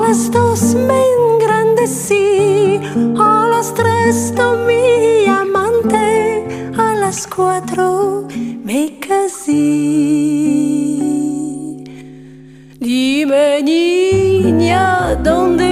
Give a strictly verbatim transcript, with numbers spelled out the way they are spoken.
las dos me engrandecí, a las tres tomé amante, a las cuatro me casé. Dime, niña, ¿dónde